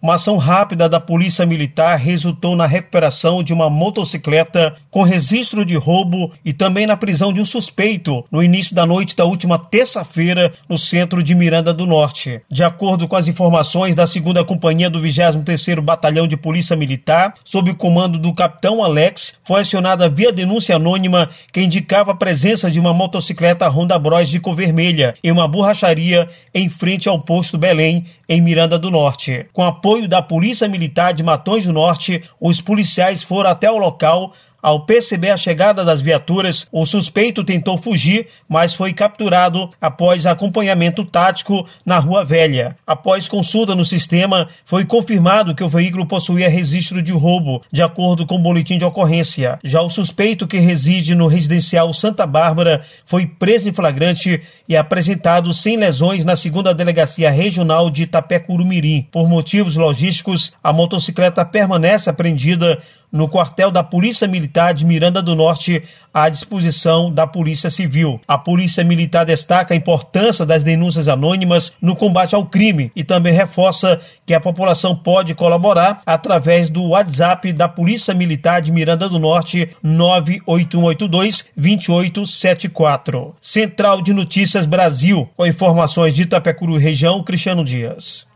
Uma ação rápida da Polícia Militar resultou na recuperação de uma motocicleta com registro de roubo e também na prisão de um suspeito no início da noite da última terça-feira no centro de Miranda do Norte. De acordo com as informações da 2ª Companhia do 23º Batalhão de Polícia Militar, sob o comando do Capitão Alex, foi acionada via denúncia anônima que indicava a presença de uma motocicleta Honda Bros de cor vermelha em uma borracharia em frente ao posto Belém, em Miranda do Norte. Com apoio da Polícia Militar de Matões do Norte, os policiais foram até o local. Ao perceber a chegada das viaturas, o suspeito tentou fugir, mas foi capturado após acompanhamento tático na Rua Velha. Após consulta no sistema, foi confirmado que o veículo possuía registro de roubo, de acordo com o boletim de ocorrência. Já o suspeito, que reside no residencial Santa Bárbara, foi preso em flagrante e apresentado sem lesões na 2ª Delegacia Regional de Itapecuru-Mirim. Por motivos logísticos, a motocicleta permanece apreendida no quartel da Polícia Militar de Miranda do Norte, à disposição da Polícia Civil. A Polícia Militar destaca a importância das denúncias anônimas no combate ao crime e também reforça que a população pode colaborar através do WhatsApp da Polícia Militar de Miranda do Norte, 98182-2874. Central de Notícias Brasil, com informações de Itapecuru Região, Cristiano Dias.